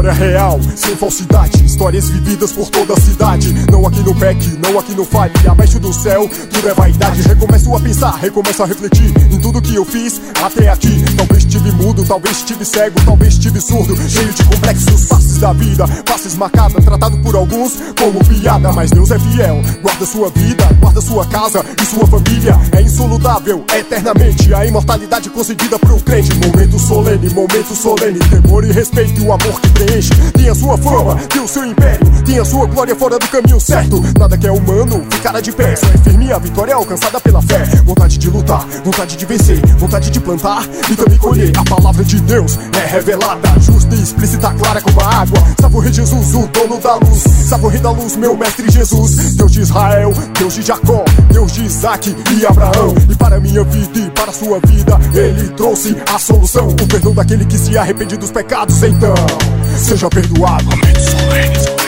História real, sem falsidade, histórias vividas por toda a cidade. Não aqui no PEC, não aqui no Fale, abaixo do céu, tudo é vaidade. Recomeço a pensar, recomeço a refletir em tudo que eu fiz até aqui. Talvez estive mudo, talvez estive cego, talvez estive surdo, cheio de complexos faces da vida, faces marcadas, tratado por alguns como piada. Mas Deus é fiel, guarda sua vida, guarda sua casa e sua família. É insolutável, eternamente, a imortalidade concedida pro crente. Momento solene, temor e respeito, o amor que preenche. Tem a sua fama, tem o seu império, tem a sua glória fora do caminho certo. Nada que é humano ficará de pé, só é firme a vitória alcançada pela fé. Vontade de lutar, vontade de vencer, vontade de plantar e também colher. A palavra de Deus é revelada, justa e explícita, clara como a água. Salve o Rei Jesus, o dono da luz, salve o Rei da luz, meu mestre Jesus. Deus de Israel, Deus de Jacó, Deus de Isaac e Abraão. E para minha vida e para a sua vida, Ele trouxe a solução, o perdão daquele que se arrepende dos pecados. Então, seja perdoado. Momento solene.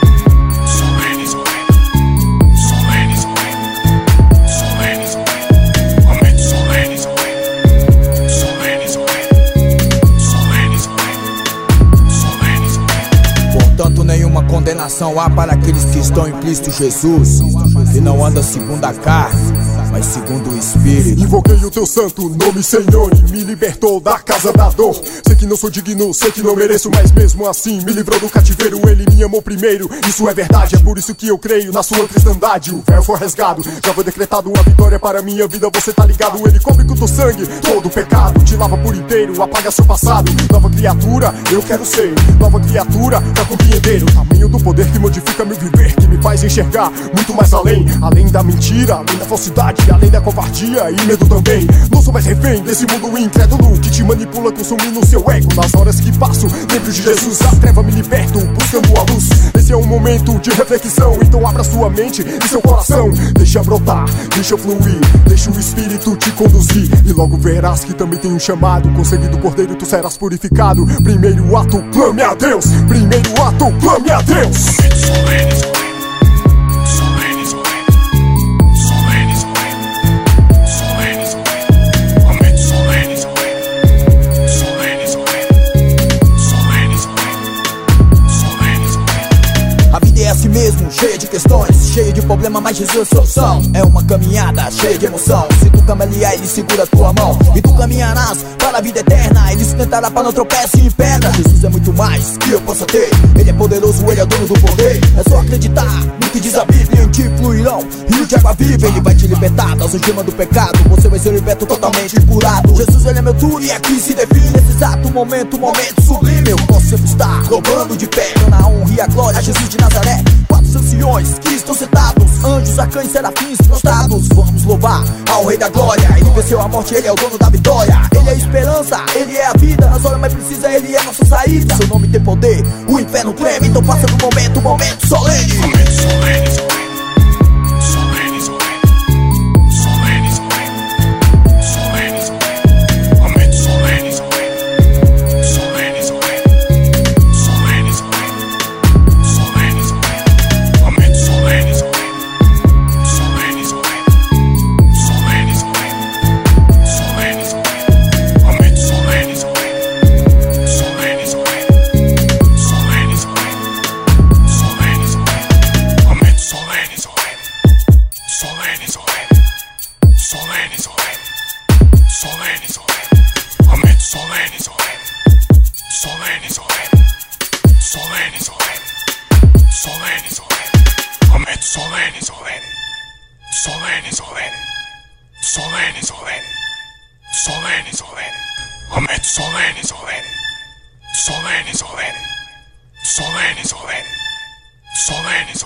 Portanto, nenhuma condenação há para aqueles que estão em Cristo Jesus, e não andam segundo a carne, mas segundo o Espírito. Invoquei o teu santo nome, Senhor, e me libertou da casa da dor. Sei que não sou digno, sei que não mereço, mas mesmo assim me livrou do cativeiro. Ele me amou primeiro, isso é verdade. É por isso que eu creio na sua cristandade. O véu foi rasgado, já foi decretado uma vitória para minha vida. Você tá ligado? Ele cobre com o teu sangue todo o pecado, te lava por inteiro, apaga seu passado. Nova criatura, eu quero ser nova criatura pra compreender o tamanho do poder que modifica meu viver, que me faz enxergar muito mais além. Além da mentira, além da falsidade, além da covardia e medo também. Não sou mais refém desse mundo incrédulo que te manipula consumindo seu ego. Nas horas que passo, lembro de Jesus, a treva me liberto, buscando a luz. Esse é um momento de reflexão, então abra sua mente e seu coração. Deixa brotar, deixa fluir, deixa o Espírito te conduzir, e logo verás que também tem um chamado. Com sangue do Cordeiro tu serás purificado. Primeiro ato, clame a Deus. Primeiro ato, clame a Deus. Mesmo, cheia de questões, cheia de problema, mas Jesus é a solução. É uma caminhada cheia de emoção. Se tu caminhar, Ele segura a tua mão, e tu caminharás para a vida eterna. Ele sustentará para não tropeçar em pedra. Jesus é muito mais que eu possa ter. Ele é poderoso, Ele é dono do poder. É só acreditar no que diz a Bíblia. Em ti fluirão rio de água viva. Ele vai te libertar da algema do pecado. Você vai ser liberto, totalmente curado. Jesus, Ele é meu tudo e aqui se define. Nesse exato momento, momento sublime. Eu posso sempre estar dobrando de pé, na honra e a glória a Jesus de Nazaré. Quatro anciões que estão sentados, anjos, arcanjos, serafins prostrados. Vamos louvar ao Rei da Glória. Ele venceu a morte, Ele é o dono da vitória. Ele é a esperança, Ele é a vida. Nas horas mais precisas, Ele é nossa saída. Seu nome tem poder, o inferno treme. Então passa do momento, momento solene. Momento solene.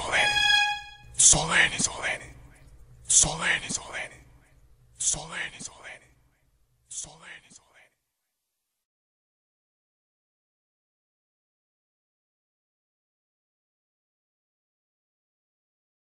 Solene.